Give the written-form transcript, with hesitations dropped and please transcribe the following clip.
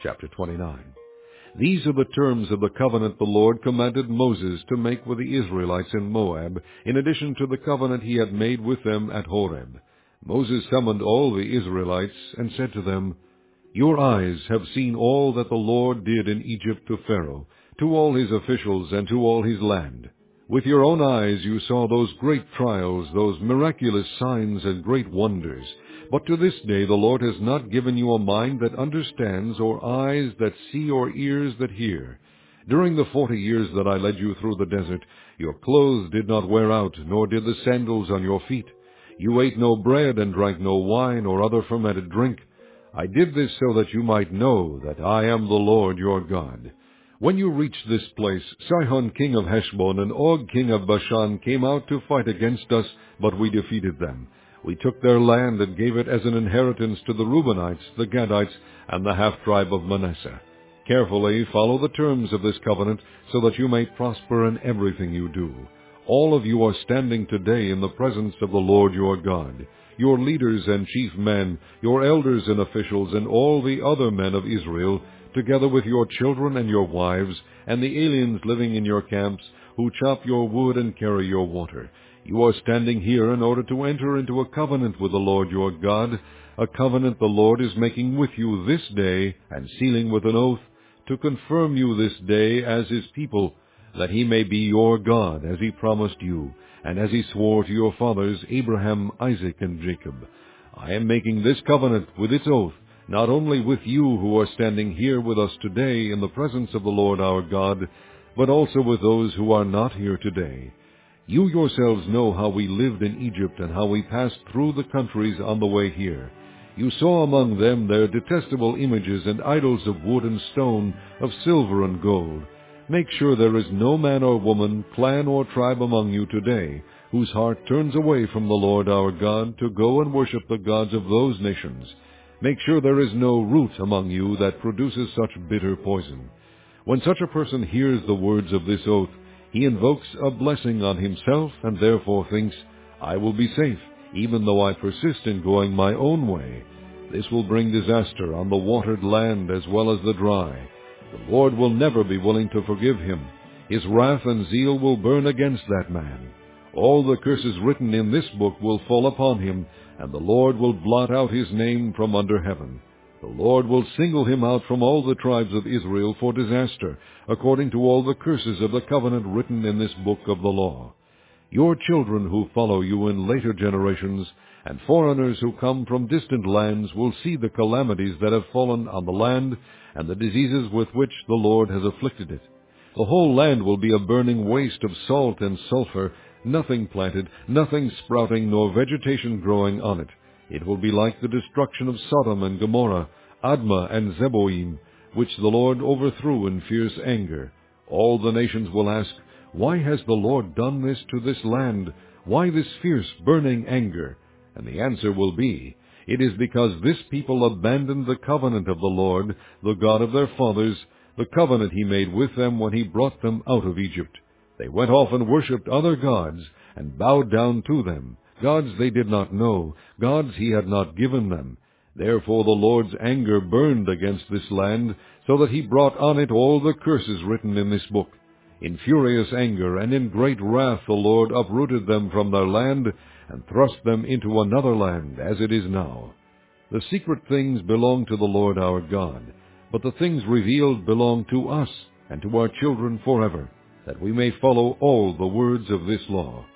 Chapter 29. These are the terms of the covenant the Lord commanded Moses to make with the Israelites in Moab, in addition to the covenant he had made with them at Horeb. Moses summoned all the Israelites and said to them, Your eyes have seen all that the Lord did in Egypt to Pharaoh, to all his officials, and to all his land. With your own eyes you saw those great trials, those miraculous signs and great wonders. But to this day the Lord has not given you a mind that understands, or eyes that see, or ears that hear. During the 40 years that I led you through the desert, your clothes did not wear out, nor did the sandals on your feet. You ate no bread, and drank no wine, or other fermented drink. I did this so that you might know that I am the Lord your God. When you reached this place, Sihon king of Heshbon and Og king of Bashan came out to fight against us, but we defeated them. We took their land and gave it as an inheritance to the Reubenites, the Gadites, and the half-tribe of Manasseh. Carefully follow the terms of this covenant, so that you may prosper in everything you do. All of you are standing today in the presence of the Lord your God. Your leaders and chief men, your elders and officials, and all the other men of Israel, together with your children and your wives, and the aliens living in your camps, who chop your wood and carry your water. You are standing here in order to enter into a covenant with the Lord your God, a covenant the Lord is making with you this day, and sealing with an oath, to confirm you this day as his people, that he may be your God, as he promised you, and as he swore to your fathers, Abraham, Isaac, and Jacob. I am making this covenant with its oath, not only with you who are standing here with us today in the presence of the Lord our God, but also with those who are not here today. You yourselves know how we lived in Egypt and how we passed through the countries on the way here. You saw among them their detestable images and idols of wood and stone, of silver and gold. Make sure there is no man or woman, clan or tribe among you today, whose heart turns away from the Lord our God to go and worship the gods of those nations. Make sure there is no root among you that produces such bitter poison. When such a person hears the words of this oath, he invokes a blessing on himself and therefore thinks, I will be safe, even though I persist in going my own way. This will bring disaster on the watered land as well as the dry. The Lord will never be willing to forgive him. His wrath and zeal will burn against that man. All the curses written in this book will fall upon him, and the Lord will blot out his name from under heaven. The Lord will single him out from all the tribes of Israel for disaster, according to all the curses of the covenant written in this book of the law. Your children who follow you in later generations, and foreigners who come from distant lands, will see the calamities that have fallen on the land, and the diseases with which the Lord has afflicted it. The whole land will be a burning waste of salt and sulfur, nothing planted, nothing sprouting, nor vegetation growing on it. It will be like the destruction of Sodom and Gomorrah, Admah and Zeboim, which the Lord overthrew in fierce anger. All the nations will ask, Why has the Lord done this to this land? Why this fierce, burning anger? And the answer will be, It is because this people abandoned the covenant of the Lord, the God of their fathers, the covenant he made with them when he brought them out of Egypt. They went off and worshipped other gods, and bowed down to them, gods they did not know, gods he had not given them. Therefore the Lord's anger burned against this land, so that he brought on it all the curses written in this book. In furious anger and in great wrath the Lord uprooted them from their land, and thrust them into another land, as it is now. The secret things belong to the Lord our God, but the things revealed belong to us and to our children forever, that we may follow all the words of this law.